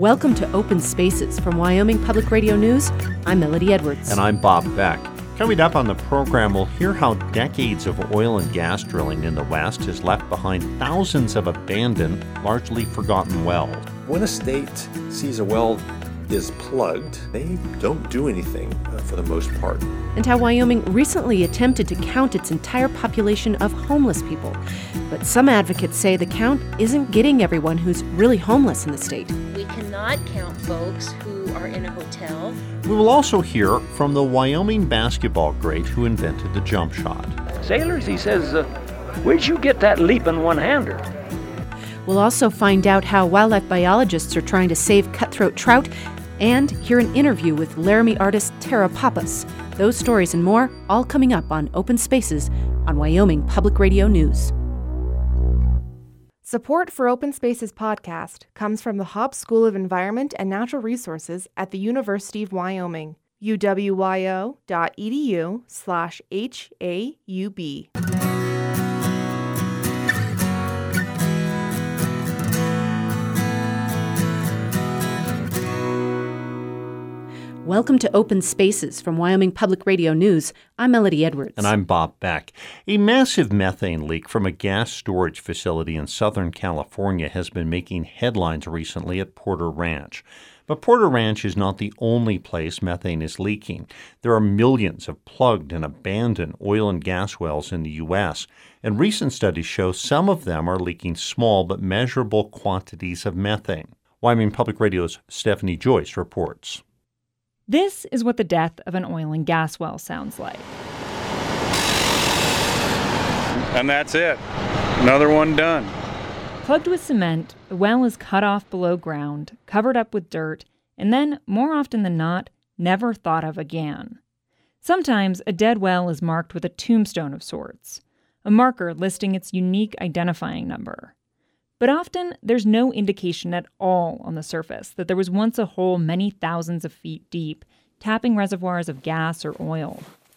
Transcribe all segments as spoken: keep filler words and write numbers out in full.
Welcome to Open Spaces from Wyoming Public Radio News. I'm Melody Edwards. And I'm Bob Beck. Coming up on the program, we'll hear how decades of oil and gas drilling in the West has left behind thousands of abandoned, largely forgotten wells. When a state sees a well is plugged, they don't do anything uh, for the most part. And how Wyoming recently attempted to count its entire population of homeless people. But some advocates say the count isn't getting everyone who's really homeless in the state. We cannot count folks who are in a hotel. We will also hear from the Wyoming basketball great who invented the jump shot. Sailors, he says, uh, where'd you get that leaping one-hander? We'll also find out how wildlife biologists are trying to save cutthroat trout and hear an interview with Laramie artist Tara Pappas. Those stories and more, all coming up on Open Spaces on Wyoming Public Radio News. Support for Open Spaces podcast comes from the Hobbs School of Environment and Natural Resources at the University of Wyoming, u w y o dot e d u slash H A U B. Welcome to Open Spaces from Wyoming Public Radio News. I'm Melody Edwards. And I'm Bob Beck. A massive methane leak from a gas storage facility in Southern California has been making headlines recently at Porter Ranch. But Porter Ranch is not the only place methane is leaking. There are millions of plugged and abandoned oil and gas wells in the U S, and recent studies show some of them are leaking small but measurable quantities of methane. Wyoming Public Radio's Stephanie Joyce reports. This is what the death of an oil and gas well sounds like. And that's it. Another one done. Plugged with cement, the well is cut off below ground, covered up with dirt, and then, more often than not, never thought of again. Sometimes a dead well is marked with a tombstone of sorts, a marker listing its unique identifying number. But often, there's no indication at all on the surface that there was once a hole many thousands of feet deep, tapping reservoirs of gas or oil.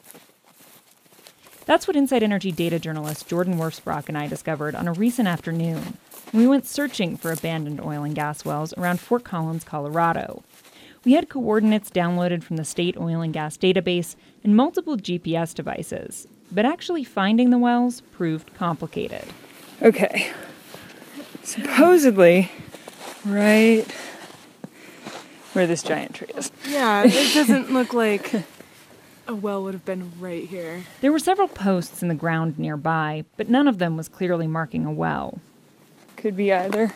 That's what Inside Energy data journalist Jordan Werfsbrock and I discovered on a recent afternoon when we went searching for abandoned oil and gas wells around Fort Collins, Colorado. We had coordinates downloaded from the state oil and gas database and multiple G P S devices, but actually finding the wells proved complicated. Okay. Supposedly, right where this giant tree is. Yeah, it doesn't look like a well would have been right here. There were several posts in the ground nearby, but none of them was clearly marking a well. Could be either,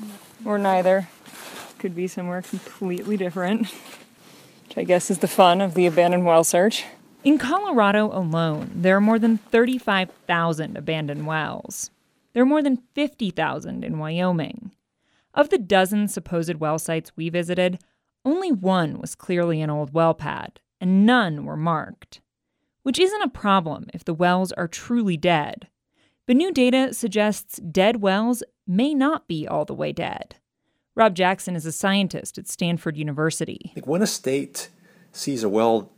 or neither. Could be somewhere completely different, which I guess is the fun of the abandoned well search. In Colorado alone, there are more than thirty-five thousand abandoned wells. There are more than fifty thousand in Wyoming. Of the dozen supposed well sites we visited, only one was clearly an old well pad, and none were marked. Which isn't a problem if the wells are truly dead. But new data suggests dead wells may not be all the way dead. Rob Jackson is a scientist at Stanford University. Like when a state sees a well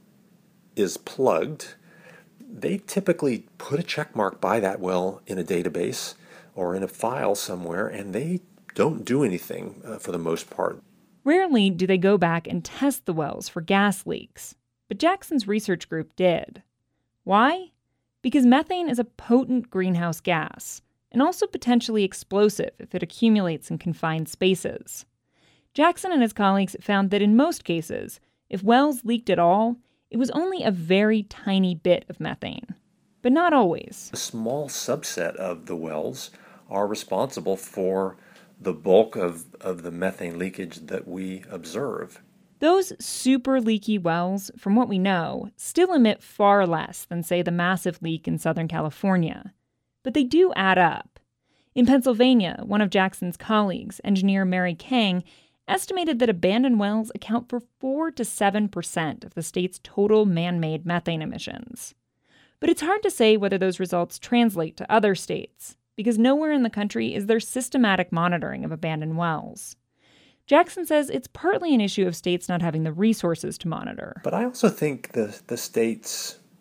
is plugged, they typically put a check mark by that well in a database or in a file somewhere, and they don't do anything uh, for the most part. Rarely do they go back and test the wells for gas leaks, but Jackson's research group did. Why? Because methane is a potent greenhouse gas, and also potentially explosive if it accumulates in confined spaces. Jackson and his colleagues found that in most cases, if wells leaked at all, it was only a very tiny bit of methane, but not always. A small subset of the wells are responsible for the bulk of, of the methane leakage that we observe. Those super leaky wells, from what we know, still emit far less than, say, the massive leak in Southern California. But they do add up. In Pennsylvania, one of Jackson's colleagues, engineer Mary Kang, estimated that abandoned wells account for four to seven percent of the state's total man-made methane emissions. But it's hard to say whether those results translate to other states, because nowhere in the country is there systematic monitoring of abandoned wells. Jackson says it's partly an issue of states not having the resources to monitor. But I also think the, the states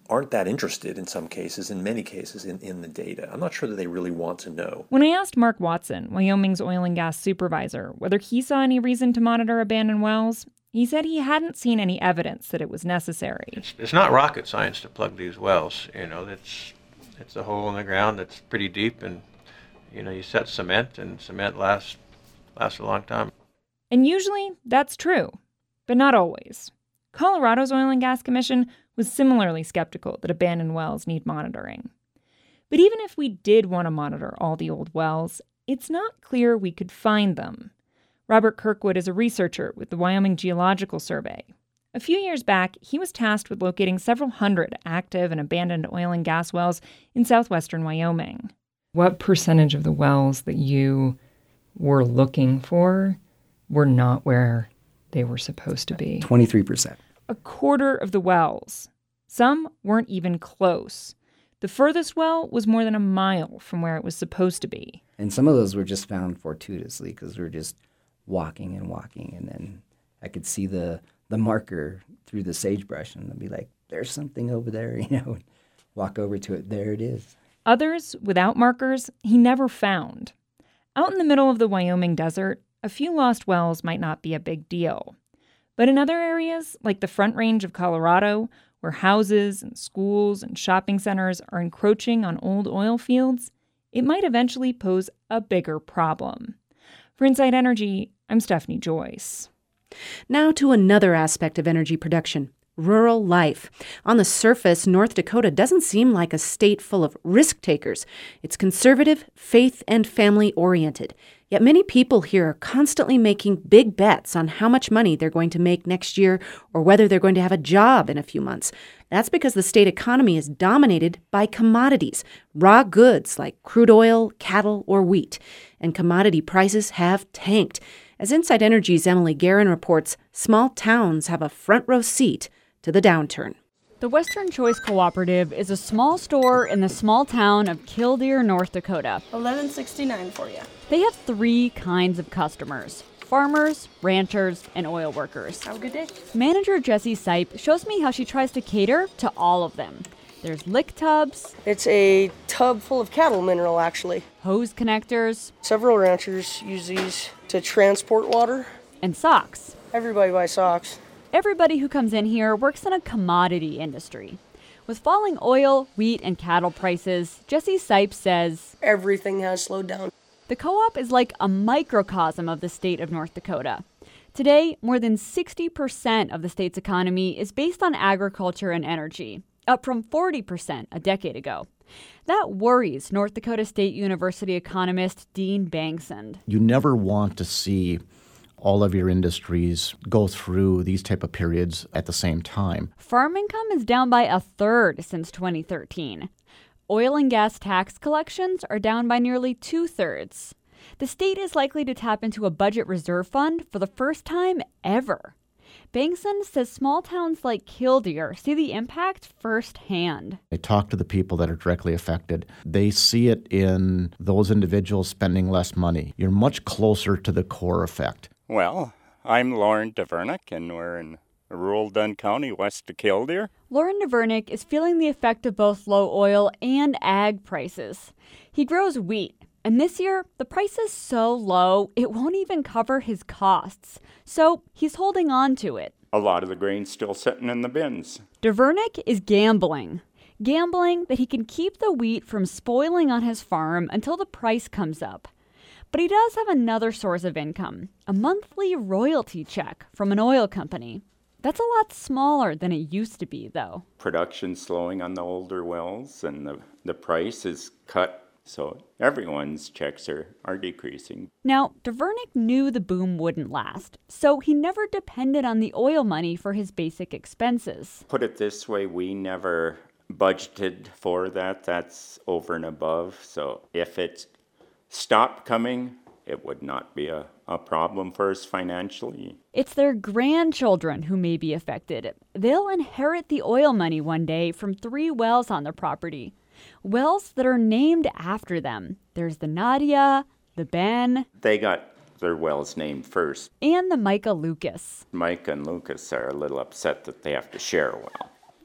aren't that interested in some cases, in many cases, in, in the data. I'm not sure that they really want to know. When I asked Mark Watson, Wyoming's oil and gas supervisor, whether he saw any reason to monitor abandoned wells, he said he hadn't seen any evidence that it was necessary. It's, it's not rocket science to plug these wells. You know, it's, it's a hole in the ground that's pretty deep, and, you know, you set cement, and cement lasts, lasts a long time. And usually that's true, but not always. Colorado's Oil and Gas Commission was similarly skeptical that abandoned wells need monitoring. But even if we did want to monitor all the old wells, it's not clear we could find them. Robert Kirkwood is a researcher with the Wyoming Geological Survey. A few years back, he was tasked with locating several hundred active and abandoned oil and gas wells in southwestern Wyoming. What percentage of the wells that you were looking for were not where they were supposed to be? twenty-three percent. A quarter of the wells. Some weren't even close. The furthest well was more than a mile from where it was supposed to be. And some of those were just found fortuitously because we were just walking and walking, and then I could see the, the marker through the sagebrush, and I'd be like, there's something over there, you know, walk over to it, there it is. Others, without markers, he never found. Out in the middle of the Wyoming desert, a few lost wells might not be a big deal. But in other areas, like the Front Range of Colorado, where houses and schools and shopping centers are encroaching on old oil fields, it might eventually pose a bigger problem. For Inside Energy, I'm Stephanie Joyce. Now to another aspect of energy production, rural life. On the surface, North Dakota doesn't seem like a state full of risk takers. It's conservative, faith, and family-oriented. Yet many people here are constantly making big bets on how much money they're going to make next year or whether they're going to have a job in a few months. That's because the state economy is dominated by commodities, raw goods like crude oil, cattle, or wheat. And commodity prices have tanked. As Inside Energy's Emily Guerin reports, small towns have a front row seat to the downturn. The Western Choice Cooperative is a small store in the small town of Killdeer, North Dakota. eleven sixty-nine for you. They have three kinds of customers: farmers, ranchers, and oil workers. Have a good day. Manager Jessie Sipe shows me how she tries to cater to all of them. There's lick tubs. It's a tub full of cattle mineral, actually. Hose connectors. Several ranchers use these to transport water. And socks. Everybody buys socks. Everybody who comes in here works in a commodity industry. With falling oil, wheat, and cattle prices, Jessie Sipe says, everything has slowed down. The co-op is like a microcosm of the state of North Dakota. Today, more than sixty percent of the state's economy is based on agriculture and energy, up from forty percent a decade ago. That worries North Dakota State University economist Dean Bangsund. You never want to see all of your industries go through these type of periods at the same time. Farm income is down by a third since twenty thirteen. Oil and gas tax collections are down by nearly two-thirds. The state is likely to tap into a budget reserve fund for the first time ever. Bangsund says small towns like Killdeer see the impact firsthand. I talk to the people that are directly affected. They see it in those individuals spending less money. You're much closer to the core effect. Well, I'm Lauren Dvernick, and we're in rural Dunn County, west of Killdeer. Lauren Dvernick is feeling the effect of both low oil and ag prices. He grows wheat, and this year, the price is so low, it won't even cover his costs. So he's holding on to it. A lot of the grain's still sitting in the bins. Dvernick is gambling. Gambling that he can keep the wheat from spoiling on his farm until the price comes up. But he does have another source of income, a monthly royalty check from an oil company. That's a lot smaller than it used to be, though. Production's slowing on the older wells, and the, the price is cut, so everyone's checks are, are decreasing. Now, Dvernick knew the boom wouldn't last, so he never depended on the oil money for his basic expenses. Put it this way, we never budgeted for that. That's over and above, so if it stopped coming, it would not be a, a problem for us financially. It's their grandchildren who may be affected. They'll inherit the oil money one day from three wells on their property. Wells that are named after them. There's the Nadia, the Ben. They got their wells named first. And the Micah Lucas. Micah and Lucas are a little upset that they have to share a well.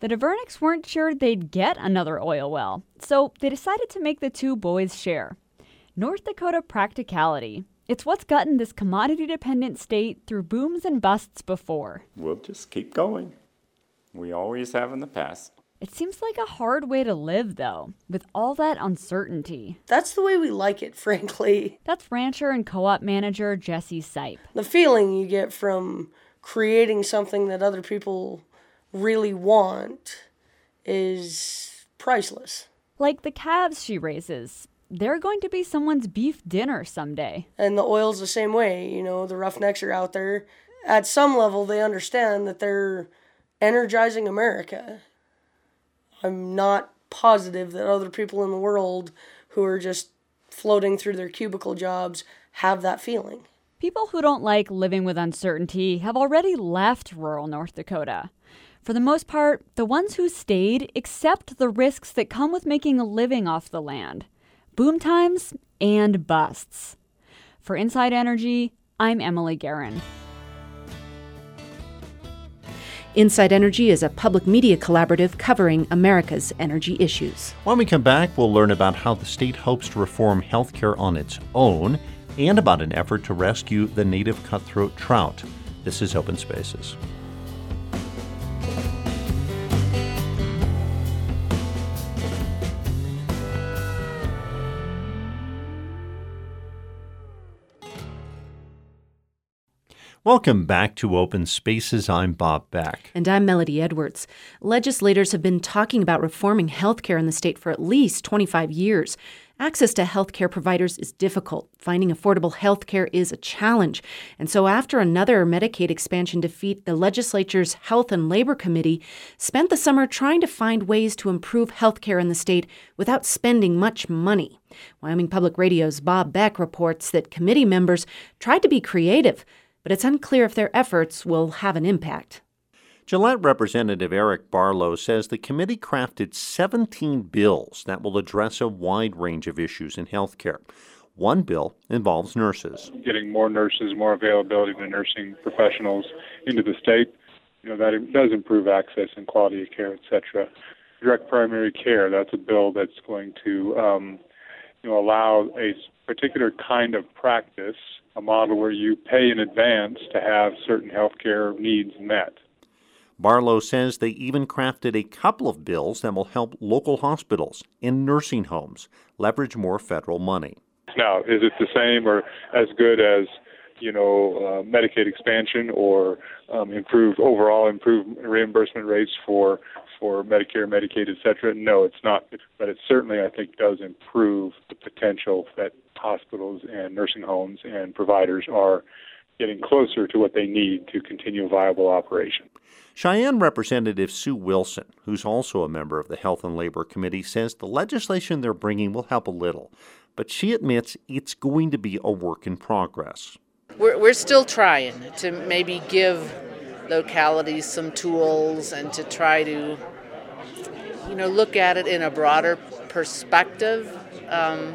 The DeVernicks weren't sure they'd get another oil well, so they decided to make the two boys share. North Dakota practicality. It's what's gotten this commodity-dependent state through booms and busts before. We'll just keep going. We always have in the past. It seems like a hard way to live, though, with all that uncertainty. That's the way we like it, frankly. That's rancher and co-op manager Jesse Sipe. The feeling you get from creating something that other people really want is priceless. Like the calves she raises. They're going to be someone's beef dinner someday. And the oil's the same way, you know, the roughnecks are out there. At some level, they understand that they're energizing America. I'm not positive that other people in the world who are just floating through their cubicle jobs have that feeling. People who don't like living with uncertainty have already left rural North Dakota. For the most part, the ones who stayed accept the risks that come with making a living off the land. Boom times and busts. For Inside Energy, I'm Emily Guerin. Inside Energy is a public media collaborative covering America's energy issues. When we come back, we'll learn about how the state hopes to reform healthcare on its own and about an effort to rescue the native cutthroat trout. This is Open Spaces. Welcome back to Open Spaces. I'm Bob Beck. And I'm Melody Edwards. Legislators have been talking about reforming healthcare in the state for at least twenty-five years. Access to healthcare providers is difficult. Finding affordable healthcare is a challenge. And so after another Medicaid expansion defeat, the legislature's Health and Labor Committee spent the summer trying to find ways to improve healthcare in the state without spending much money. Wyoming Public Radio's Bob Beck reports that committee members tried to be creative, but it's unclear if their efforts will have an impact. Gillette Representative Eric Barlow says the committee crafted seventeen bills that will address a wide range of issues in health care. One bill involves nurses. Getting more nurses, more availability to nursing professionals into the state, you know, that does improve access and quality of care, et cetera. Direct primary care, that's a bill that's going to um, you know, allow a particular kind of practice, a model where you pay in advance to have certain health care needs met. Barlow says they even crafted a couple of bills that will help local hospitals and nursing homes leverage more federal money. Now, is it the same or as good as, you know, uh, Medicaid expansion or um, improved overall improved reimbursement rates for for Medicare, Medicaid, et cetera? No, it's not. But it certainly, I think, does improve the potential that hospitals and nursing homes and providers are getting closer to what they need to continue a viable operation. Cheyenne Representative Sue Wilson, who's also a member of the Health and Labor Committee, says the legislation they're bringing will help a little, but she admits it's going to be a work in progress. We're, we're still trying to maybe give localities some tools and to try to, you know, look at it in a broader perspective. Um,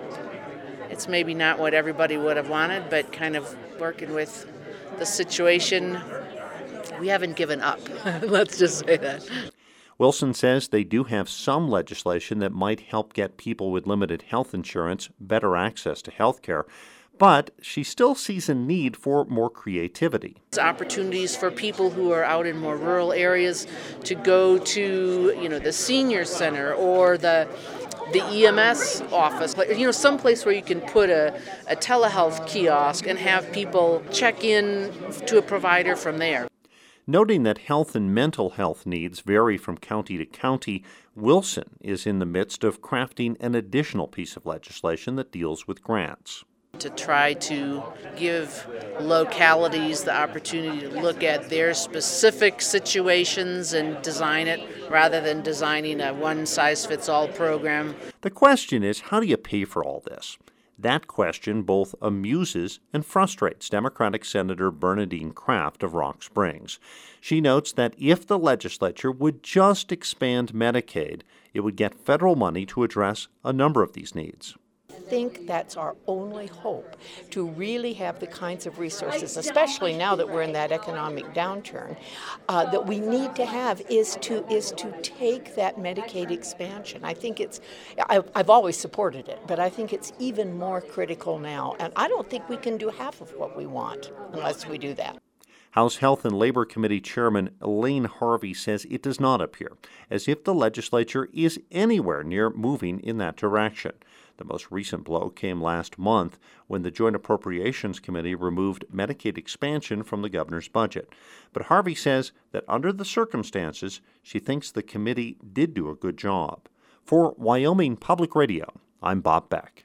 it's maybe not what everybody would have wanted, but kind of working with the situation. We haven't given up. Let's just say that. Wilson says they do have some legislation that might help get people with limited health insurance better access to health care, but she still sees a need for more creativity. Opportunities for people who are out in more rural areas to go to, you know, the senior center or the the E M S office, you know, someplace where you can put a, a telehealth kiosk and have people check in to a provider from there. Noting that health and mental health needs vary from county to county, Wilson is in the midst of crafting an additional piece of legislation that deals with grants. To try to give localities the opportunity to look at their specific situations and design it rather than designing a one-size-fits-all program. The question is, how do you pay for all this? That question both amuses and frustrates Democratic Senator Bernadine Kraft of Rock Springs. She notes that if the legislature would just expand Medicaid, it would get federal money to address a number of these needs. think that's our only hope, to really have the kinds of resources, especially now that we're in that economic downturn, uh, that we need to have is to is to take that Medicaid expansion. I think it's, I, I've always supported it, but I think it's even more critical now. And I don't think we can do half of what we want unless we do that. House Health and Labor Committee Chairman Elaine Harvey says it does not appear as if the legislature is anywhere near moving in that direction. The most recent blow came last month when the Joint Appropriations Committee removed Medicaid expansion from the governor's budget. But Harvey says that under the circumstances, she thinks the committee did do a good job. For Wyoming Public Radio, I'm Bob Beck.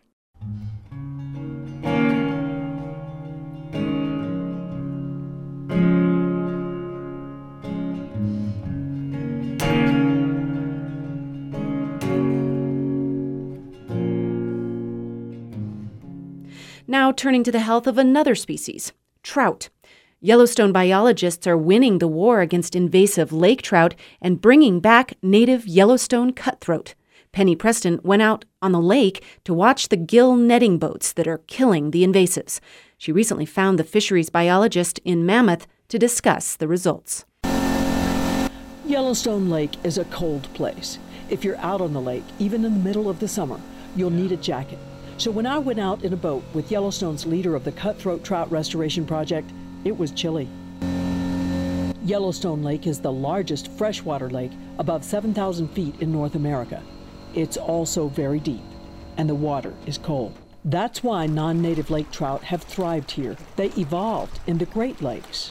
Now turning to the health of another species, trout. Yellowstone biologists are winning the war against invasive lake trout and bringing back native Yellowstone cutthroat. Penny Preston went out on the lake to watch the gill netting boats that are killing the invasives. She recently found the fisheries biologist in Mammoth to discuss the results. Yellowstone Lake is a cold place. If you're out on the lake, even in the middle of the summer, you'll need a jacket. So when I went out in a boat with Yellowstone's leader of the Cutthroat Trout Restoration Project, it was chilly. Yellowstone Lake is the largest freshwater lake above seven thousand feet in North America. It's also very deep, and the water is cold. That's why non-native lake trout have thrived here. They evolved in the Great Lakes.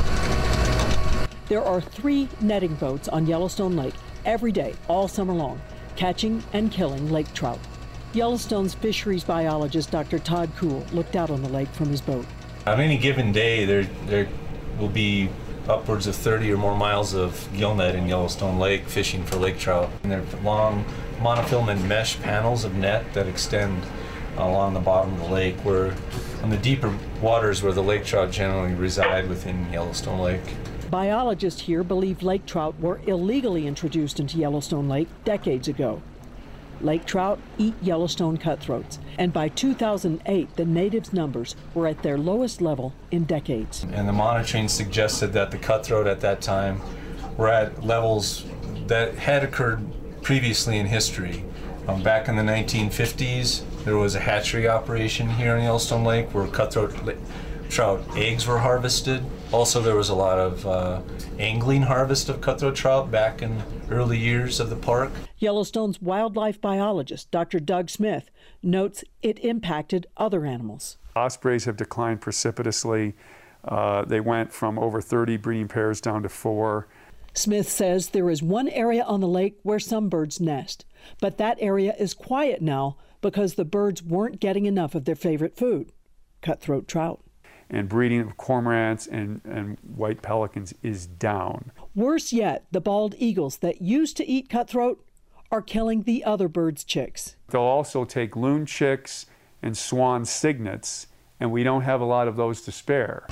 There are three netting boats on Yellowstone Lake every day, all summer long, catching and killing lake trout. Yellowstone's fisheries biologist, Doctor Todd Kuhl, looked out on the lake from his boat. On any given day, there there will be upwards of thirty or more miles of gill net in Yellowstone Lake fishing for lake trout. And they're long monofilament mesh panels of net that extend along the bottom of the lake, where on the deeper waters where the lake trout generally reside within Yellowstone Lake. Biologists here believe lake trout were illegally introduced into Yellowstone Lake decades ago. Lake trout eat Yellowstone cutthroats, and by two thousand eight, the natives' numbers were at their lowest level in decades. And the monitoring suggested that the cutthroat at that time were at levels that had occurred previously in history. Um, back in the nineteen fifties, there was a hatchery operation here in Yellowstone Lake where cutthroat trout eggs were harvested. Also, there was a lot of uh, angling harvest of cutthroat trout back in early years of the park. Yellowstone's wildlife biologist, Doctor Doug Smith, notes it impacted other animals. Ospreys have declined precipitously. Uh, they went from over thirty breeding pairs down to four. Smith says there is one area on the lake where some birds nest, but that area is quiet now because the birds weren't getting enough of their favorite food, cutthroat trout. And breeding of cormorants and, and white pelicans is down. Worse yet, the bald eagles that used to eat cutthroat are killing the other birds' chicks. They'll also take loon chicks and swan cygnets, and we don't have a lot of those to spare.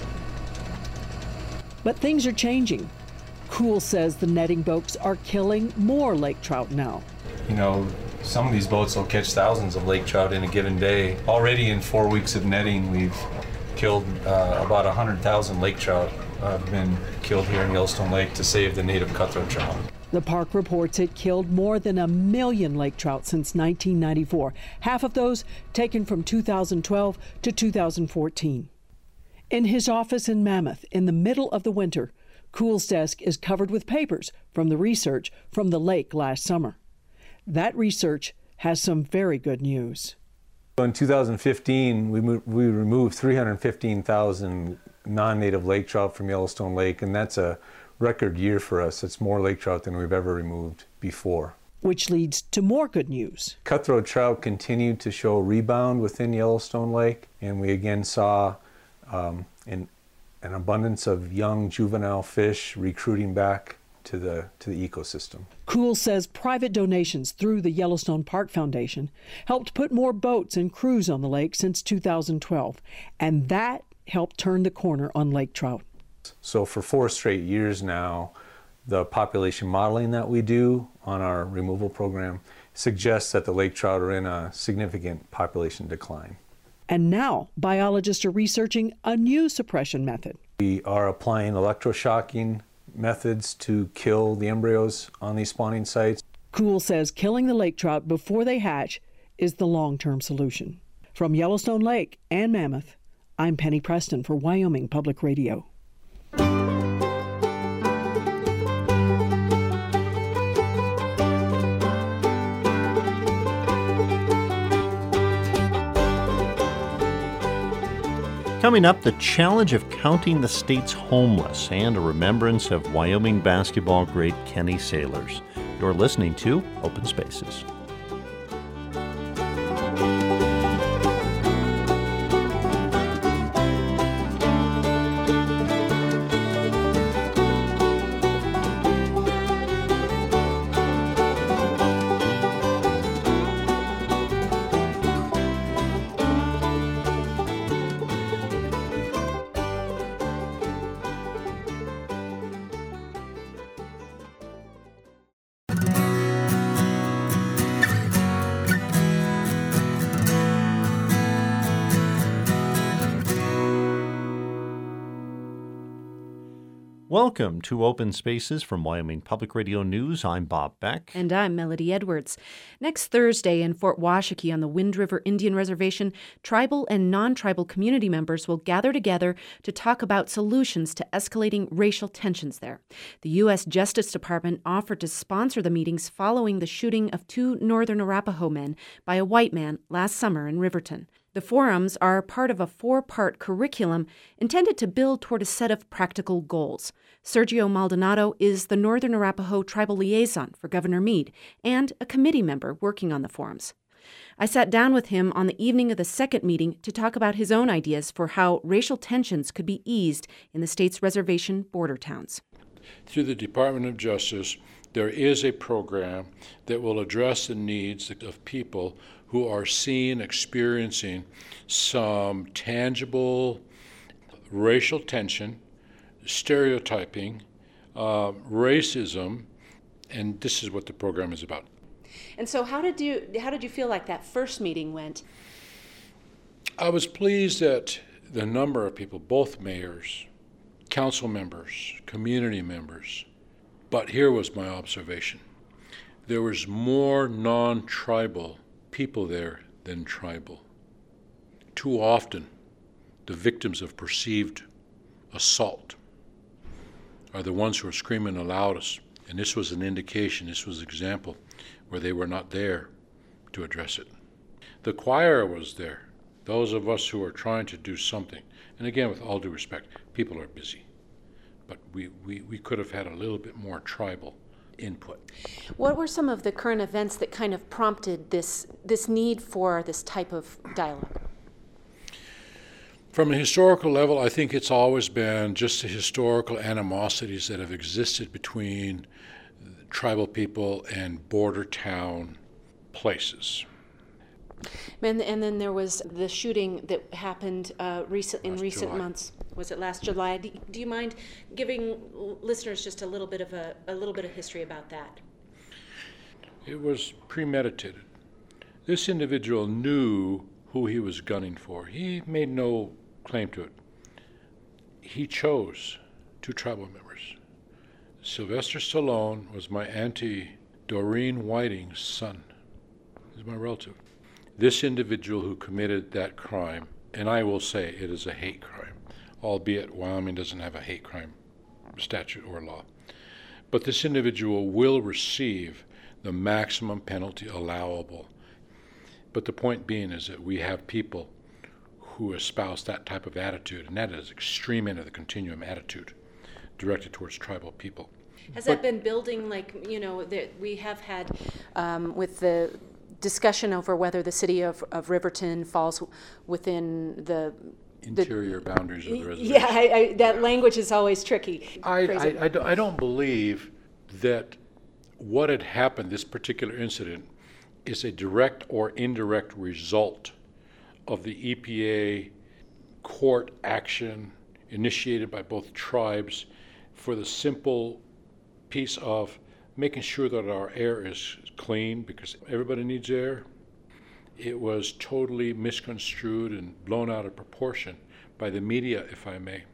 But things are changing. Kuhl says the netting boats are killing more lake trout now. You know, some of these boats will catch thousands of lake trout in a given day. Already in four weeks of netting, we've killed uh, about one hundred thousand lake trout uh, have been killed here in Yellowstone Lake to save the native cutthroat trout. The park reports it killed more than a million lake trout since nineteen ninety-four, half of those taken from two thousand twelve to two thousand fourteen. In his office in Mammoth, in the middle of the winter, Kuhl's desk is covered with papers from the research from the lake last summer. That research has some very good news. In two thousand fifteen, we, moved, we removed three hundred fifteen thousand non-native lake trout from Yellowstone Lake, and that's a record year for us. It's more lake trout than we've ever removed before. Which leads to more good news. Cutthroat trout continued to show rebound within Yellowstone Lake, and we again saw um, an, an abundance of young juvenile fish recruiting back to the to the ecosystem. Kuhl says private donations through the Yellowstone Park Foundation helped put more boats and crews on the lake since two thousand twelve, and that helped turn the corner on lake trout. So for four straight years now, the population modeling that we do on our removal program suggests that the lake trout are in a significant population decline. And now, biologists are researching a new suppression method. We are applying electroshocking methods to kill the embryos on these spawning sites. Kuhl says killing the lake trout before they hatch is the long-term solution. From Yellowstone Lake and Mammoth, I'm Penny Preston for Wyoming Public Radio. Coming up, the challenge of counting the state's homeless and a remembrance of Wyoming basketball great Kenny Sailors. You're listening to Open Spaces. Welcome to Open Spaces from Wyoming Public Radio News. I'm Bob Beck. And I'm Melody Edwards. Next Thursday in Fort Washakie on the Wind River Indian Reservation, tribal and non-tribal community members will gather together to talk about solutions to escalating racial tensions there. The U S Justice Department offered to sponsor the meetings following the shooting of two Northern Arapaho men by a white man last summer in Riverton. The forums are part of a four-part curriculum intended to build toward a set of practical goals. Sergio Maldonado is the Northern Arapaho Tribal Liaison for Governor Meade and a committee member working on the forums. I sat down with him on the evening of the second meeting to talk about his own ideas for how racial tensions could be eased in the state's reservation border towns. Through the Department of Justice, there is a program that will address the needs of people who are seeing, experiencing some tangible racial tension, stereotyping, uh, racism, and this is what the program is about. And so how did you how did you feel like that first meeting went? I was pleased that the number of people, both mayors, council members, community members, but here was my observation. There was more non-tribal people there than tribal. Too often, the victims of perceived assault are the ones who are screaming the loudest, and this was an indication, this was an example where they were not there to address it. The choir was there, those of us who are trying to do something, and again, with all due respect, people are busy, but we, we, we could have had a little bit more tribal input. What were some of the current events that kind of prompted this this need for this type of dialogue? From a historical level, I think it's always been just the historical animosities that have existed between tribal people and border town places. And, and then there was the shooting that happened uh, recent, in last recent July. months. Was it last July? Do, do you mind giving listeners just a little bit of a, a little bit of history about that? It was premeditated. This individual knew who he was gunning for. He made no claim to it. He chose two tribal members. Sylvester Stallone was my auntie Doreen Whiting's son. He's my relative. This individual who committed that crime, and I will say it is a hate crime, albeit Wyoming doesn't have a hate crime statute or law. But this individual will receive the maximum penalty allowable. But the point being is that we have people who espouse that type of attitude, and that is extreme end of the continuum attitude directed towards tribal people. Has But- that been building, like, you know, that we have had um, with the discussion over whether the city of, of Riverton falls within the Interior the, boundaries of the reservation. Yeah, I, I, that language is always tricky. I, Phrase it. I, I, don't, I don't believe that what had happened, this particular incident, is a direct or indirect result of the E P A court action initiated by both tribes for the simple piece of making sure that our air is clean because everybody needs air. It was totally misconstrued and blown out of proportion by the media, if I may.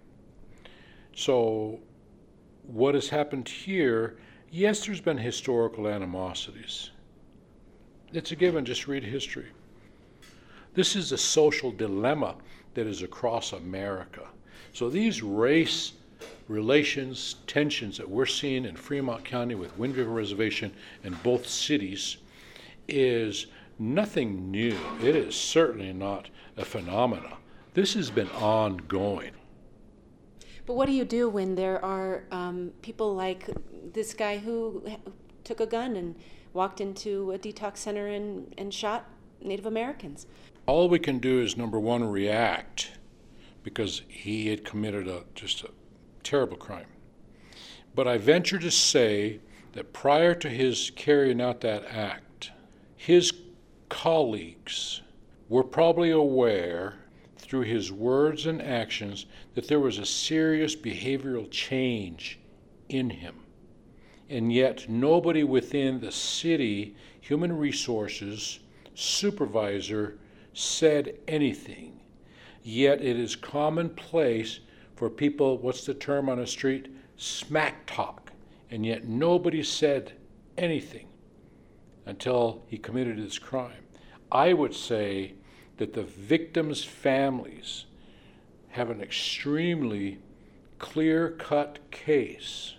So what has happened here, yes, there's been historical animosities. It's a given, just read history. This is a social dilemma that is across America. So these race relations, tensions that we're seeing in Fremont County with Wind River Reservation and both cities is nothing new. It is certainly not a phenomena. This has been ongoing. But what do you do when there are um, people like this guy who took a gun and walked into a detox center and, and shot Native Americans? All we can do is, number one, react, because he had committed a just a terrible crime. But I venture to say that prior to his carrying out that act, his colleagues were probably aware through his words and actions that there was a serious behavioral change in him. And yet nobody within the city, human resources, supervisor, said anything. Yet it is commonplace for people, what's the term on the street? Smack talk. And yet nobody said anything until he committed his crime. I would say that the victims' families have an extremely clear-cut case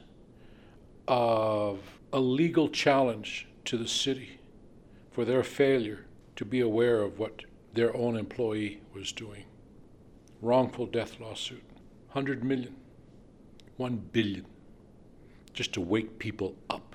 of a legal challenge to the city for their failure to be aware of what their own employee was doing. Wrongful death lawsuit, one hundred million, one billion, just to wake people up.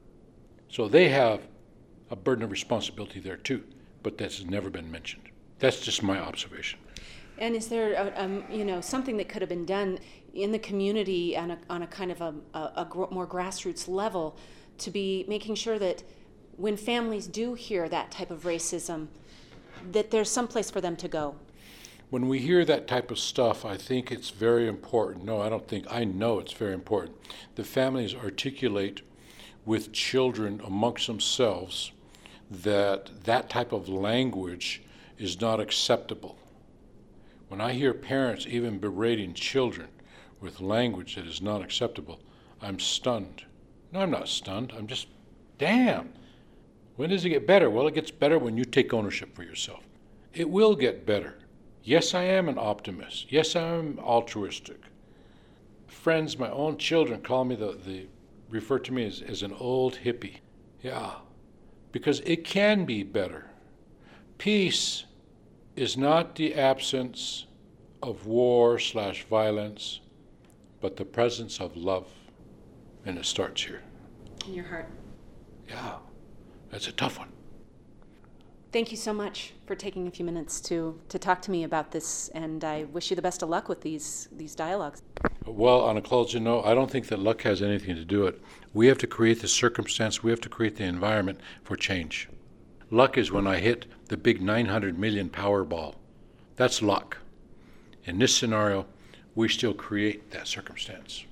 So they have a burden of responsibility there too, but that's never been mentioned. That's just my observation. And is there, a, um, you know, something that could have been done in the community on a, on a kind of a, a, a gr- more grassroots level to be making sure that when families do hear that type of racism, that there's some place for them to go? When we hear that type of stuff, I think it's very important. No, I don't think, I know it's very important. The families articulate with children amongst themselves that that type of language is not acceptable. When I hear parents even berating children with language that is not acceptable, I'm stunned. No, I'm not stunned. I'm just, damn. When does it get better? Well, it gets better when you take ownership for yourself. It will get better. Yes, I am an optimist. Yes, I am altruistic. Friends, my own children call me the, the refer to me as, as an old hippie. Yeah, because it can be better. Peace is not the absence of war slash violence, but the presence of love. And it starts here. In your heart. Yeah, that's a tough one. Thank you so much for taking a few minutes to, to talk to me about this, and I wish you the best of luck with these, these dialogues. Well, on a closing note, I don't think that luck has anything to do with it. We have to create the circumstance, we have to create the environment for change. Luck is when I hit the big nine hundred million Powerball. That's luck. In this scenario, we still create that circumstance.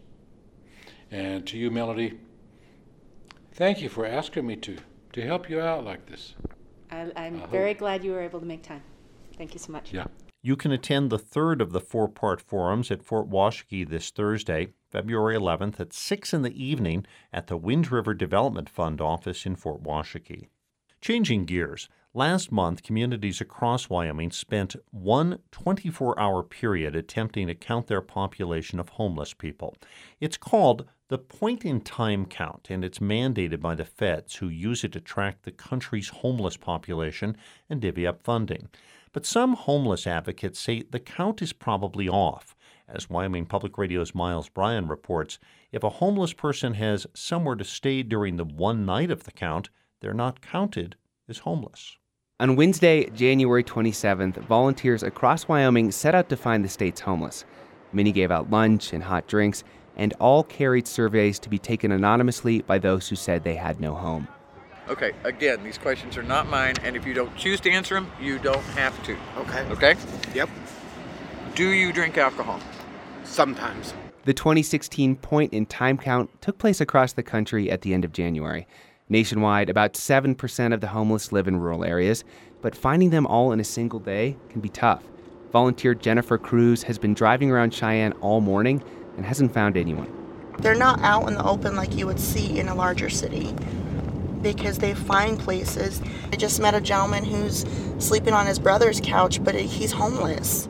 And to you, Melody, thank you for asking me to, to help you out like this. I, I'm I very hope. glad you were able to make time. Thank you so much. Yeah. You can attend the third of the four-part forums at Fort Washakie this Thursday, February eleventh at six in the evening at the Wind River Development Fund office in Fort Washakie. Changing gears, last month communities across Wyoming spent one twenty-four hour period attempting to count their population of homeless people. It's called the Point-in-Time Count, and it's mandated by the feds, who use it to track the country's homeless population and divvy up funding. But some homeless advocates say the count is probably off. As Wyoming Public Radio's Miles Bryan reports, if a homeless person has somewhere to stay during the one night of the count, they're not counted as homeless. On Wednesday, January twenty-seventh, volunteers across Wyoming set out to find the state's homeless. Many gave out lunch and hot drinks, and all carried surveys to be taken anonymously by those who said they had no home. Okay, again, these questions are not mine, and if you don't choose to answer them, you don't have to. Okay. Okay? Yep. Do you drink alcohol? Sometimes. The twenty sixteen point-in-time count took place across the country at the end of January. Nationwide, about seven percent of the homeless live in rural areas, but finding them all in a single day can be tough. Volunteer Jennifer Cruz has been driving around Cheyenne all morning and hasn't found anyone. They're not out in the open like you would see in a larger city because they find places. I just met a gentleman who's sleeping on his brother's couch, but he's homeless.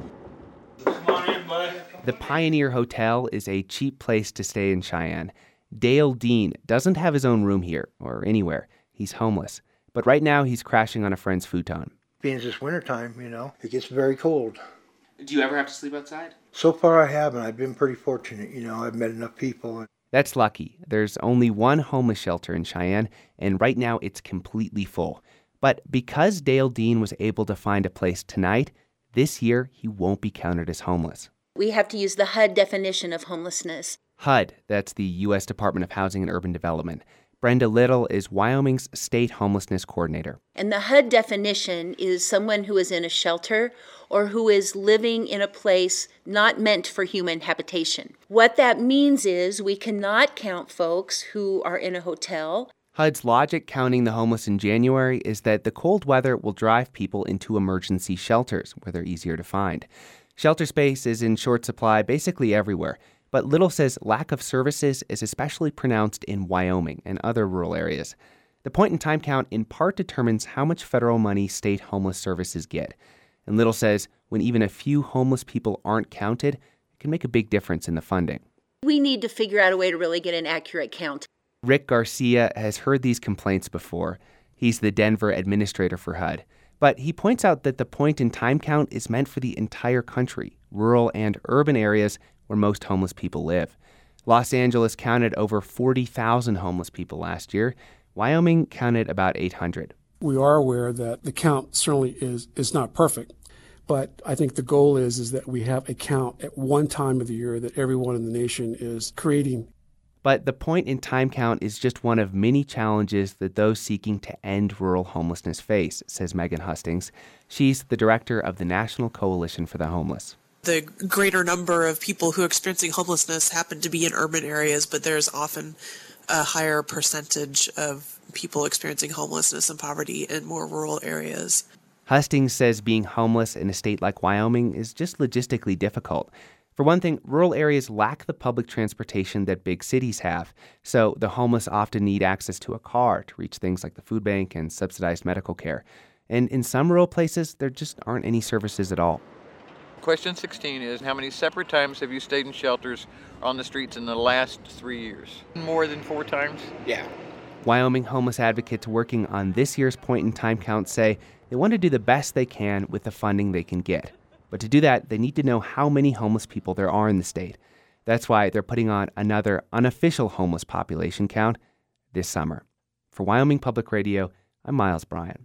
The Pioneer Hotel is a cheap place to stay in Cheyenne. Dale Dean doesn't have his own room here or anywhere. He's homeless. But right now he's crashing on a friend's futon. Being it's wintertime, you know, it gets very cold. Do you ever have to sleep outside? So far I haven't. I've been pretty fortunate. You know, I've met enough people. That's lucky. There's only one homeless shelter in Cheyenne, and right now it's completely full. But because Dale Dean was able to find a place tonight, this year he won't be counted as homeless. We have to use the H U D definition of homelessness. H U D, that's the U S Department of Housing and Urban Development. Brenda Little is Wyoming's state homelessness coordinator. And the H U D definition is someone who is in a shelter or who is living in a place not meant for human habitation. What that means is we cannot count folks who are in a hotel. H U D's logic counting the homeless in January is that the cold weather will drive people into emergency shelters where they're easier to find. Shelter space is in short supply basically everywhere, but Little says lack of services is especially pronounced in Wyoming and other rural areas. The point-in-time count in part determines how much federal money state homeless services get. And Little says when even a few homeless people aren't counted, it can make a big difference in the funding. We need to figure out a way to really get an accurate count. Rick Garcia has heard these complaints before. He's the Denver administrator for H U D. But he points out that the point-in-time count is meant for the entire country, rural and urban areas where most homeless people live. Los Angeles counted over forty thousand homeless people last year. Wyoming counted about eight hundred. We are aware that the count certainly is, is not perfect, but I think the goal is, is that we have a count at one time of the year that everyone in the nation is creating. But the point-in-time count is just one of many challenges that those seeking to end rural homelessness face, says Megan Hustings. She's the director of the National Coalition for the Homeless. The greater number of people who are experiencing homelessness happen to be in urban areas, but there's often a higher percentage of people experiencing homelessness and poverty in more rural areas. Hustings says being homeless in a state like Wyoming is just logistically difficult. For one thing, rural areas lack the public transportation that big cities have, so the homeless often need access to a car to reach things like the food bank and subsidized medical care. And in some rural places, there just aren't any services at all. Question sixteen is, how many separate times have you stayed in shelters or on the streets in the last three years? More than four times? Yeah. Wyoming homeless advocates working on this year's point-in-time count say they want to do the best they can with the funding they can get. But to do that, they need to know how many homeless people there are in the state. That's why they're putting on another unofficial homeless population count this summer. For Wyoming Public Radio, I'm Miles Bryan.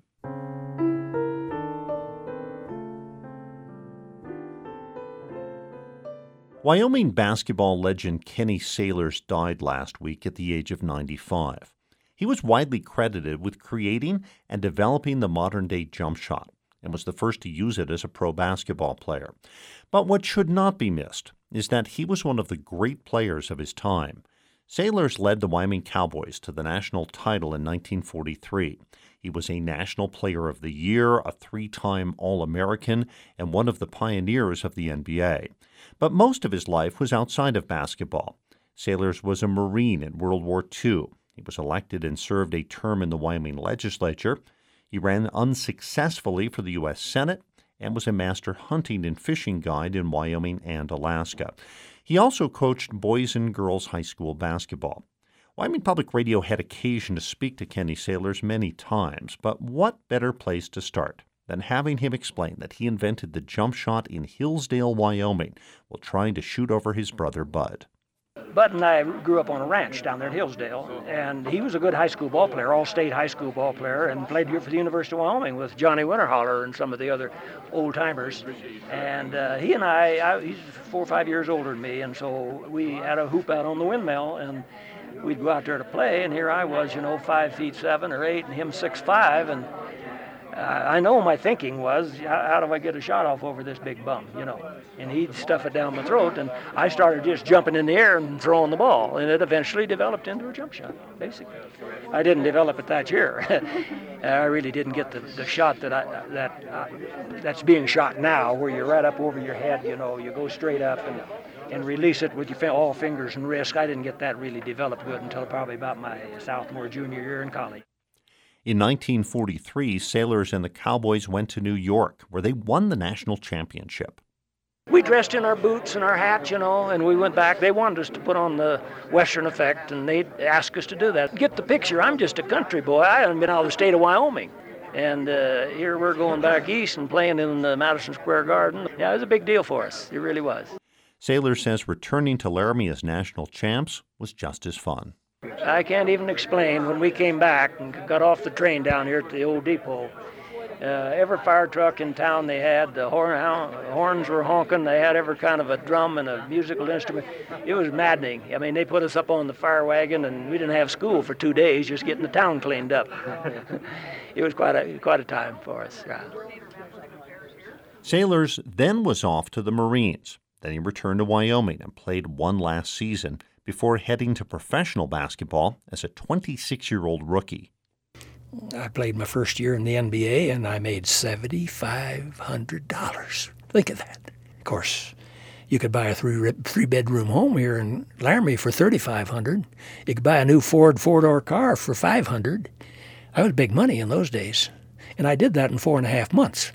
Wyoming basketball legend Kenny Sailors died last week at the age of ninety-five. He was widely credited with creating and developing the modern-day jump shot, and was the first to use it as a pro basketball player. But what should not be missed is that he was one of the great players of his time. Sailors led the Wyoming Cowboys to the national title in nineteen forty-three. He was a National Player of the Year, a three-time All-American, and one of the pioneers of the N B A. But most of his life was outside of basketball. Sailors was a Marine in World War Two. He was elected and served a term in the Wyoming legislature. He ran unsuccessfully for the U S Senate and was a master hunting and fishing guide in Wyoming and Alaska. He also coached boys and girls high school basketball. Wyoming Public Radio had occasion to speak to Kenny Sailors many times, but what better place to start than having him explain that he invented the jump shot in Hillsdale, Wyoming, while trying to shoot over his brother Bud. Bud and I grew up on a ranch down there in Hillsdale, and he was a good high school ball player, all-state high school ball player, and played here for the University of Wyoming with Johnny Winterholler and some of the other old-timers. And uh, he and I, I, he's four or five years older than me, and so we had a hoop out on the windmill, and we'd go out there to play, and here I was, you know, five feet seven or eight, and him six five, and I know my thinking was, how do I get a shot off over this big bum, you know? And he'd stuff it down my throat, and I started just jumping in the air and throwing the ball, and it eventually developed into a jump shot, basically. I didn't develop it that year. I really didn't get the, the shot that I that uh, that's being shot now, where you're right up over your head, you know, you go straight up and and release it with your all fingers and wrist. I didn't get that really developed good until probably about my sophomore, junior year in college. In nineteen forty-three, Sailors and the Cowboys went to New York, where they won the national championship. We dressed in our boots and our hats, you know, and we went back. They wanted us to put on the Western effect, and they asked us to do that. Get the picture. I'm just a country boy. I haven't been out of the state of Wyoming. And uh, here we're going back east and playing in the Madison Square Garden. Yeah, it was a big deal for us. It really was. Sailors says returning to Laramie as national champs was just as fun. I can't even explain when we came back and got off the train down here at the old depot. Uh, every fire truck in town they had, the horn, horns were honking, they had every kind of a drum and a musical instrument. It was maddening. I mean, they put us up on the fire wagon, and we didn't have school for two days, just getting the town cleaned up. It was quite a, quite a time for us. Yeah. Sailors then was off to the Marines. Then he returned to Wyoming and played one last season before heading to professional basketball as a twenty-six-year-old rookie. I played my first year in the N B A, and I made seven thousand five hundred dollars. Think of that. Of course, you could buy a three, three-bedroom home here in Laramie for three thousand five hundred dollars. You could buy a new Ford four-door car for five hundred dollars. That was big money in those days. And I did that in four and a half months.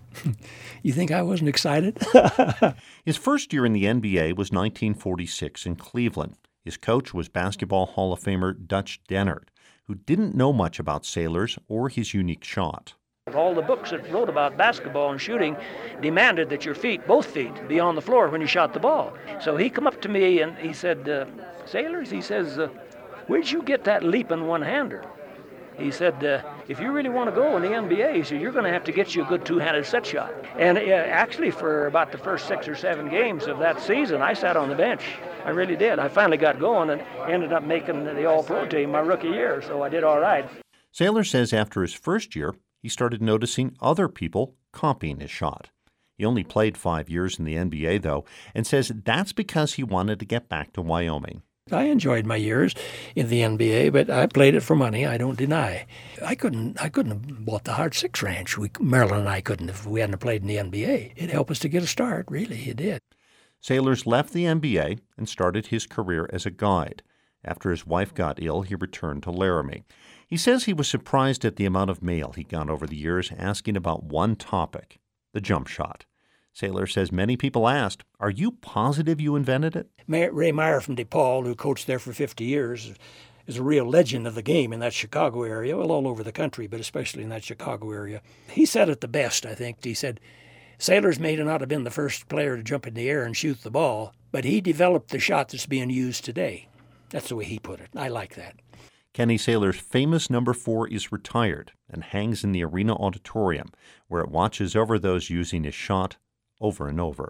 You think I wasn't excited? His first year in the N B A was nineteen forty-six in Cleveland. His coach was Basketball Hall of Famer Dutch Dennert, who didn't know much about Sailors or his unique shot. All the books that wrote about basketball and shooting demanded that your feet, both feet, be on the floor when you shot the ball. So he come up to me and he said, uh, Sailors, he says, uh, where'd you get that leaping one-hander? He said, uh, if you really want to go in the N B A, he said, you're going to have to get you a good two-handed set shot. And uh, actually, for about the first six or seven games of that season, I sat on the bench. I really did. I finally got going and ended up making the All-Pro team my rookie year, so I did all right. Sailor says after his first year, he started noticing other people copying his shot. He only played five years in the N B A, though, and says that's because he wanted to get back to Wyoming. I enjoyed my years in the N B A, but I played it for money, I don't deny. I couldn't I couldn't have bought the Hard Six Ranch. We, Marilyn and I couldn't if we hadn't played in the N B A. It helped us to get a start, really, it did. Sailors left the N B A and started his career as a guide. After his wife got ill, he returned to Laramie. He says he was surprised at the amount of mail he got over the years asking about one topic, the jump shot. Sailor says many people asked, are you positive you invented it? Ray Meyer from DePaul, who coached there for fifty years, is a real legend of the game in that Chicago area, well, all over the country, but especially in that Chicago area. He said it the best, I think. He said, Sailors may not have been the first player to jump in the air and shoot the ball, but he developed the shot that's being used today. That's the way he put it. I like that. Kenny Sailor's famous number four is retired and hangs in the Arena Auditorium, where it watches over those using his shot over and over.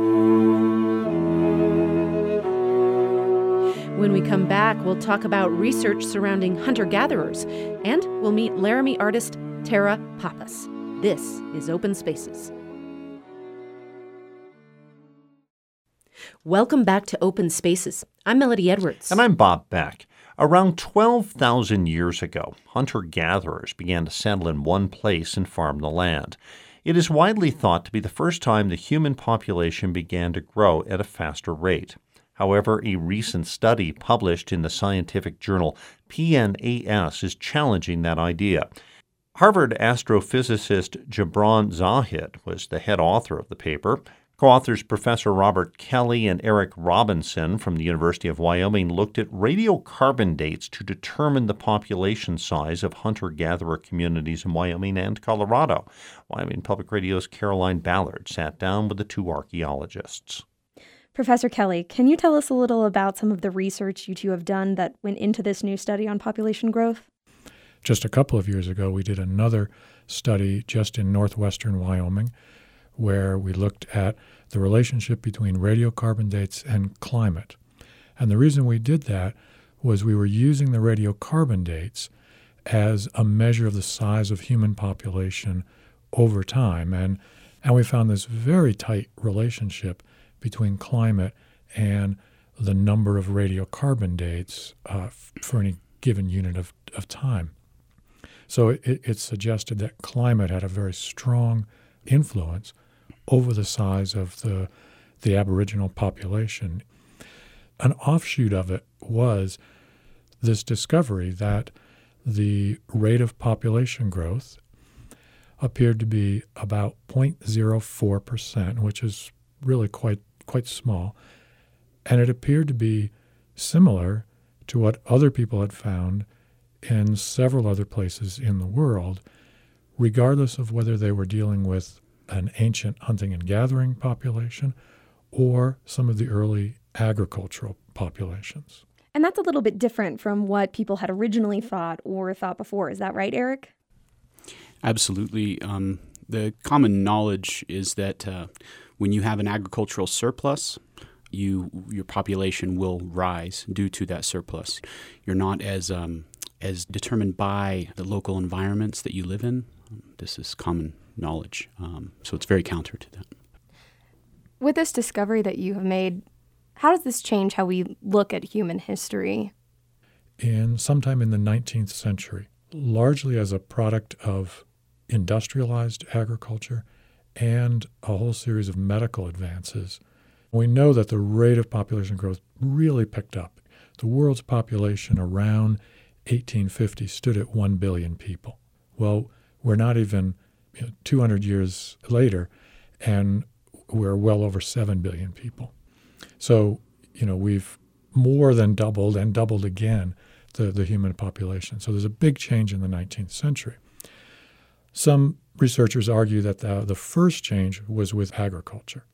When we come back, we'll talk about research surrounding hunter-gatherers, and we'll meet Laramie artist Tara Pappas. This is Open Spaces. Welcome back to Open Spaces. I'm Melody Edwards. And I'm Bob Beck. Around twelve thousand years ago, hunter-gatherers began to settle in one place and farm the land. It is widely thought to be the first time the human population began to grow at a faster rate. However, a recent study published in the scientific journal P N A S is challenging that idea. Harvard astrophysicist Gibran Zahid was the head author of the paper. Co-authors Professor Robert Kelly and Eric Robinson from the University of Wyoming looked at radiocarbon dates to determine the population size of hunter-gatherer communities in Wyoming and Colorado. Wyoming Public Radio's Caroline Ballard sat down with the two archaeologists. Professor Kelly, can you tell us a little about some of the research you two have done that went into this new study on population growth? Just a couple of years ago, we did another study just in northwestern Wyoming, where we looked at the relationship between radiocarbon dates and climate. And the reason we did that was we were using the radiocarbon dates as a measure of the size of human population over time. And, and we found this very tight relationship between climate and the number of radiocarbon dates uh, for any given unit of, of time. So it, it suggested that climate had a very strong influence over the size of the, the Aboriginal population. An offshoot of it was this discovery that the rate of population growth appeared to be about zero point zero four percent, which is really quite quite small, and it appeared to be similar to what other people had found in several other places in the world, regardless of whether they were dealing with an ancient hunting and gathering population or some of the early agricultural populations. And that's a little bit different from what people had originally thought or thought before. Is that right, Eric? Absolutely. Um, the common knowledge is that uh, when you have an agricultural surplus, you your population will rise due to that surplus. You're not as um, as determined by the local environments that you live in. This is common knowledge, um, so it's very counter to that. With this discovery that you have made, how does this change how we look at human history? In sometime in the nineteenth century, largely as a product of industrialized agriculture and a whole series of medical advances, we know that the rate of population growth really picked up. The world's population around eighteen fifty stood at one billion people. Well, we're not even you know, two hundred years later, and we're well over seven billion people. So, you know, we've more than doubled and doubled again the, the human population. So there's a big change in the nineteenth century. Some researchers argue that the, the first change was with agriculture.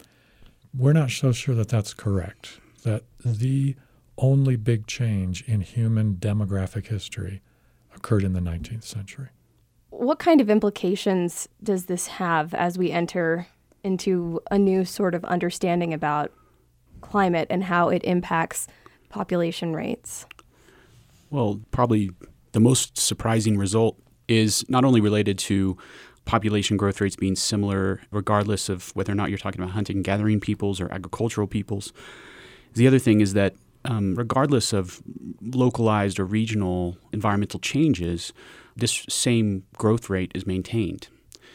We're not so sure that that's correct, that the only big change in human demographic history occurred in the nineteenth century. What kind of implications does this have as we enter into a new sort of understanding about climate and how it impacts population rates? Well, probably the most surprising result is not only related to population growth rates being similar regardless of whether or not you're talking about hunting and gathering peoples or agricultural peoples. The other thing is that um, regardless of localized or regional environmental changes, this same growth rate is maintained.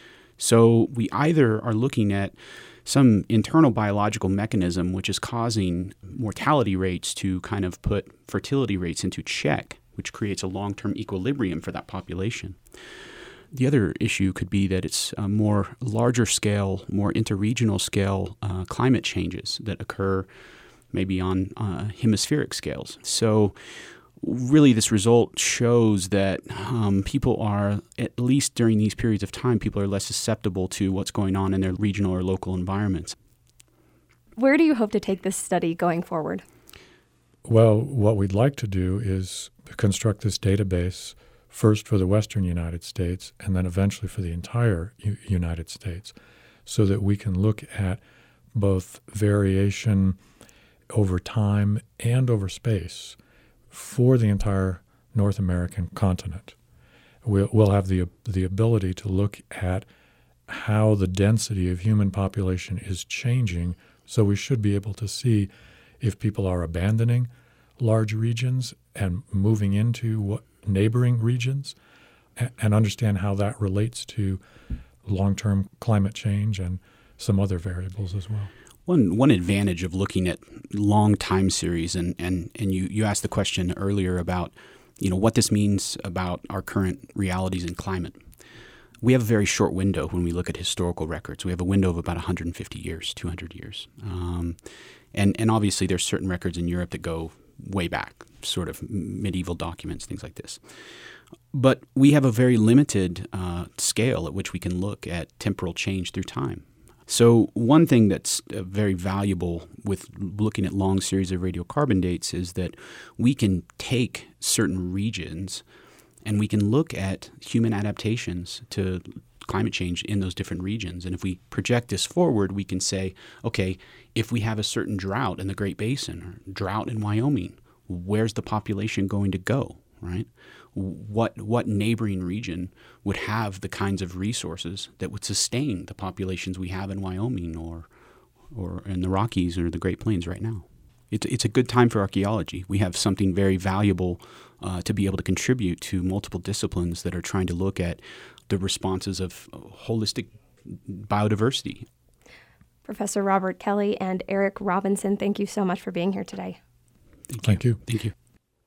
So we either are looking at some internal biological mechanism which is causing mortality rates to kind of put fertility rates into check, which creates a long-term equilibrium for that population. The other issue could be that it's a more larger scale, more interregional scale uh, climate changes that occur maybe on uh, hemispheric scales. So really this result shows that um, people are, at least during these periods of time, people are less susceptible to what's going on in their regional or local environments. Where do you hope to take this study going forward? Well, what we'd like to do is construct this database first for the Western United States and then eventually for the entire U- United States so that we can look at both variation over time and over space for the entire North American continent. We'll, we'll have the, the ability to look at how the density of human population is changing, so we should be able to see if people are abandoning large regions and moving into what, neighboring regions, and, and understand how that relates to long-term climate change and some other variables as well. One one advantage of looking at long time series, and, and, and you, you asked the question earlier about, you know, what this means about our current realities in climate. We have a very short window when we look at historical records. We have a window of about one hundred fifty years, two hundred years. Um, and, and obviously there's certain records in Europe that go way back, sort of medieval documents, things like this. But we have a very limited uh, scale at which we can look at temporal change through time. So one thing that's uh, very valuable with looking at long series of radiocarbon dates is that we can take certain regions and we can look at human adaptations to climate change in those different regions. And if we project this forward, we can say, okay, if we have a certain drought in the Great Basin or drought in Wyoming, where's the population going to go, right? what what neighboring region would have the kinds of resources that would sustain the populations we have in Wyoming or or in the Rockies or the Great Plains right now. It's, it's a good time for archaeology. We have something very valuable uh, to be able to contribute to multiple disciplines that are trying to look at the responses of holistic biodiversity. Professor Robert Kelly and Eric Robinson, thank you so much for being here today. Thank you. Thank you. Thank you.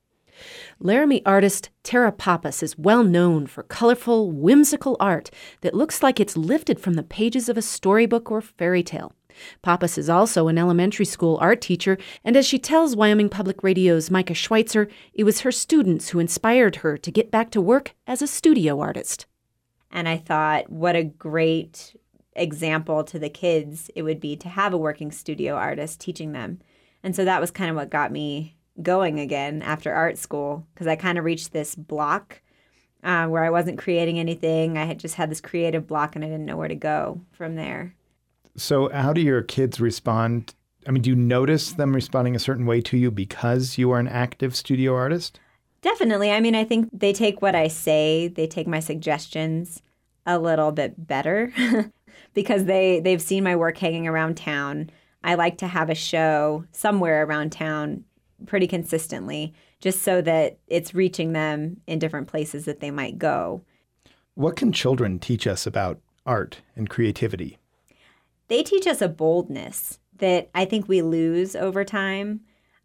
Laramie artist Tara Pappas is well known for colorful, whimsical art that looks like it's lifted from the pages of a storybook or fairy tale. Pappas is also an elementary school art teacher, and as she tells Wyoming Public Radio's Micah Schweitzer, it was her students who inspired her to get back to work as a studio artist. And I thought, what a great example to the kids it would be to have a working studio artist teaching them. And so that was kind of what got me going again after art school, because I kind of reached this block uh, where I wasn't creating anything. I had just had this creative block and I didn't know where to go from there. So how do your kids respond? I mean, do you notice them responding a certain way to you because you are an active studio artist? Definitely. I mean, I think they take what I say, they take my suggestions a little bit better because they, they've seen my work hanging around town. I like to have a show somewhere around town pretty consistently, just so that it's reaching them in different places that they might go. What can children teach us about art and creativity? They teach us a boldness that I think we lose over time.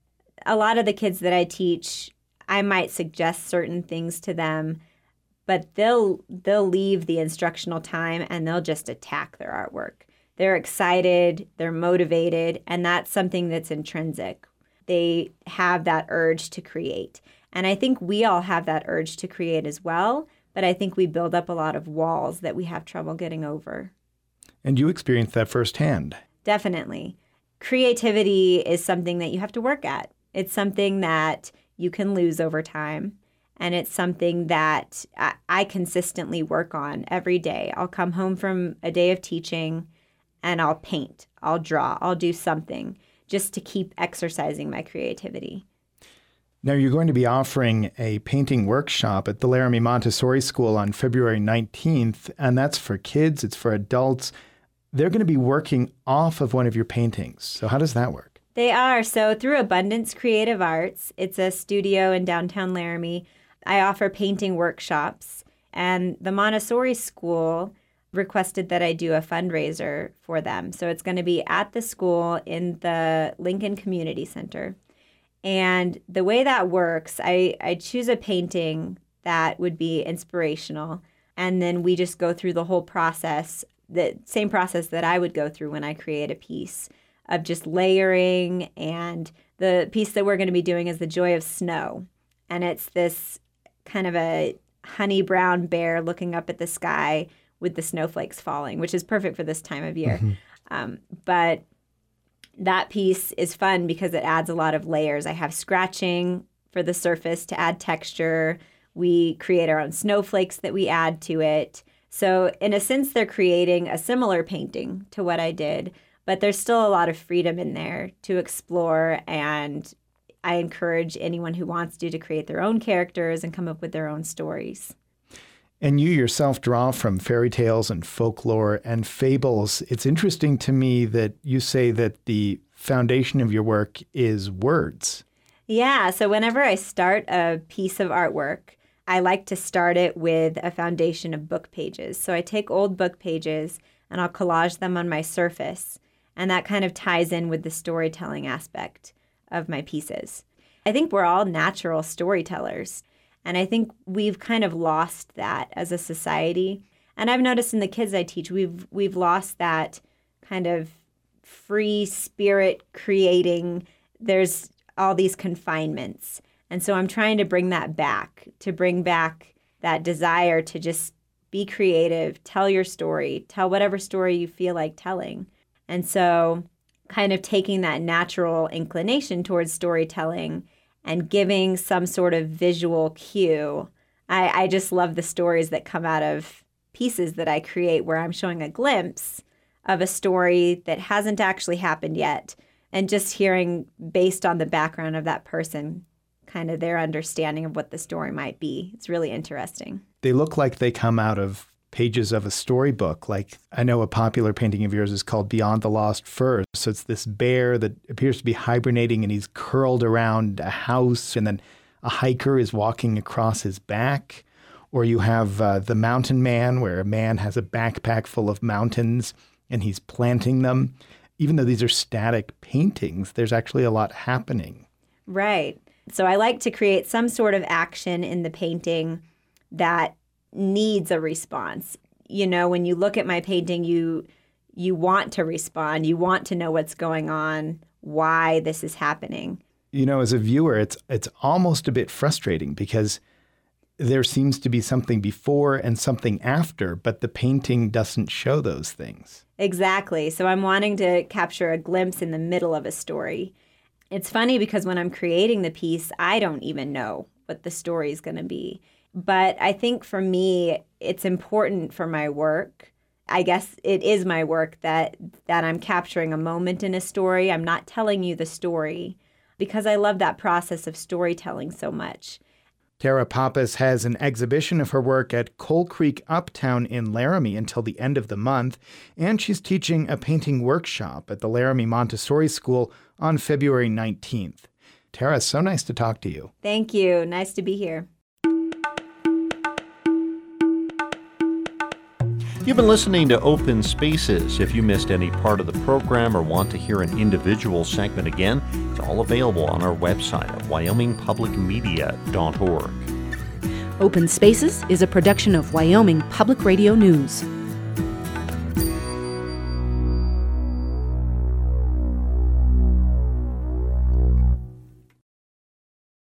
A lot of the kids that I teach, I might suggest certain things to them, but they'll they'll leave the instructional time and they'll just attack their artwork. They're excited, they're motivated, and that's something that's intrinsic. They have that urge to create. And I think we all have that urge to create as well, but I think we build up a lot of walls that we have trouble getting over. And you experienced that firsthand. Definitely. Creativity is something that you have to work at. It's something that you can lose over time. And it's something that I, I consistently work on every day. I'll come home from a day of teaching and I'll paint, I'll draw, I'll do something just to keep exercising my creativity. Now, you're going to be offering a painting workshop at the Laramie Montessori School on February nineteenth, and that's for kids, it's for adults. They're going to be working off of one of your paintings. So how does that work? They are. So through Abundance Creative Arts, it's a studio in downtown Laramie, I offer painting workshops, and the Montessori School requested that I do a fundraiser for them. So it's going to be at the school in the Lincoln Community Center. And the way that works, I, I choose a painting that would be inspirational, and then we just go through the whole process, the same process that I would go through when I create a piece, of just layering. And the piece that we're going to be doing is The Joy of Snow. And it's this kind of a honey brown bear looking up at the sky with the snowflakes falling, which is perfect for this time of year. Mm-hmm. Um, but that piece is fun because it adds a lot of layers. I have scratching for the surface to add texture. We create our own snowflakes that we add to it. So in a sense, they're creating a similar painting to what I did, but there's still a lot of freedom in there to explore. And I encourage anyone who wants to to create their own characters and come up with their own stories. And you yourself draw from fairy tales and folklore and fables. It's interesting to me that you say that the foundation of your work is words. Yeah, so whenever I start a piece of artwork, I like to start it with a foundation of book pages. So I take old book pages and I'll collage them on my surface, and that kind of ties in with the storytelling aspect of my pieces. I think we're all natural storytellers. And I think we've kind of lost that as a society. And I've noticed in the kids I teach, we've we've lost that kind of free spirit creating. There's all these confinements. And so I'm trying to bring that back, to bring back that desire to just be creative, tell your story, tell whatever story you feel like telling. And so kind of taking that natural inclination towards storytelling and giving some sort of visual cue. I, I just love the stories that come out of pieces that I create where I'm showing a glimpse of a story that hasn't actually happened yet, and just hearing, based on the background of that person, kind of their understanding of what the story might be. It's really interesting. They look like they come out of pages of a storybook. Like, I know a popular painting of yours is called Beyond the Lost Fur. So it's this bear that appears to be hibernating and he's curled around a house, and then a hiker is walking across his back. Or you have uh, The Mountain Man, where a man has a backpack full of mountains and he's planting them. Even though these are static paintings, there's actually a lot happening. Right. So I like to create some sort of action in the painting that needs a response. You know, when you look at my painting, you you want to respond. You want to know what's going on, why this is happening. You know, as a viewer, it's it's almost a bit frustrating because there seems to be something before and something after, but the painting doesn't show those things. Exactly. So I'm wanting to capture a glimpse in the middle of a story. It's funny because when I'm creating the piece, I don't even know what the story is going to be. But I think for me, it's important for my work. I guess it is my work that that I'm capturing a moment in a story. I'm not telling you the story because I love that process of storytelling so much. Tara Pappas has an exhibition of her work at Coal Creek Uptown in Laramie until the end of the month, and she's teaching a painting workshop at the Laramie Montessori School on February nineteenth. Tara, so nice to talk to you. Thank you. Nice to be here. You've been listening to Open Spaces. If you missed any part of the program or want to hear an individual segment again, it's all available on our website at wyoming public media dot org. Open Spaces is a production of Wyoming Public Radio News.